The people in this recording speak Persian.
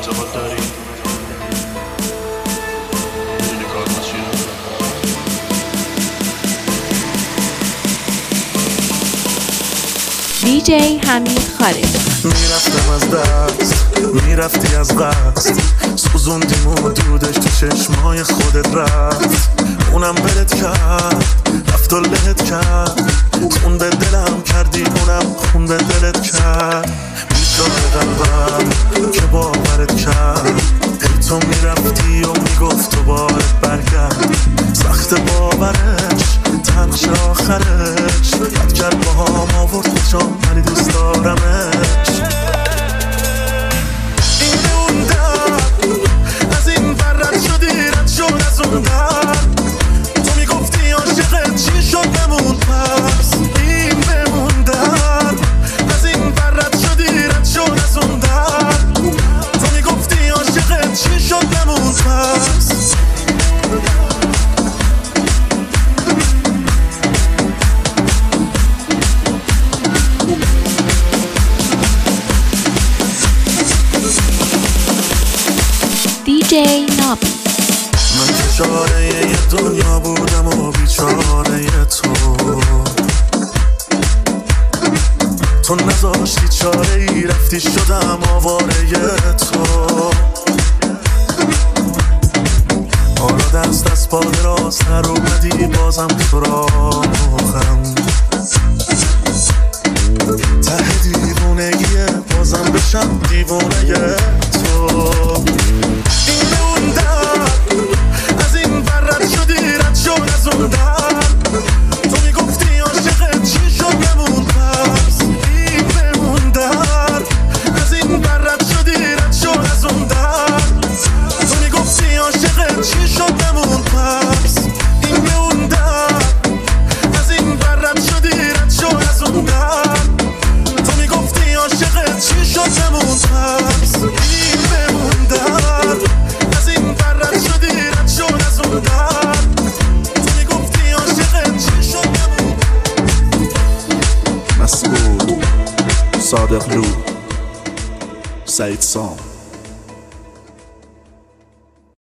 اعتقاد داری؟ میدونی کارما چیه؟ دیجی حمید خالد. میرفتم از دست، میرفتی از قصد، سوزوندیم و دودش تو چشمای خودت رفت. اونم بلت کرد، رفت و لهت کرد، خون به دلم کردی، اونم خون به دلت کرد. بیچاره قلبم که باورت کرد، ای تو میرفتی و میگفت دوباره برگرد. سخت باورش، تنش آخرش، بد کرد با هم آورد خوشم، ولی دوست دارمش. این اون در از این بر رد شدی، رد شد از اون در. تو میگفتی عاشقت چی شد بمون پس. این بمون در از این بر رد شدی، رد شد از اون در. تو میگفتی عاشقت چی شد بمون پس. دیجی ناب. من بیچاره یه دنیا بودم و بیچاره تو نذاشتی چاره ای، رفتی شدم آواره تو. حالا دست پا دراز تر اومدی، بازم تو راهم. ته دیوونگیه، بازم بشم دیوونه تو. این اون در از این بر رد شدی، رد شد از اون در. تو میگفتی عاشقت چی شد بمون پس. این بمون در از این بر رد شدی، رد شد از اون در. تو میگفتی عاشقت چی شد بمون پس. این بمون در از این بر رد شدی، رد شد از اون در. تو میگفتی عاشقت چی شد بمون پس. این بمون در از این بر رد شدی، رد شد از اون در. تو میگفتی عاشقت چی شد بمون. مسعود، صادق لو، سعید سام.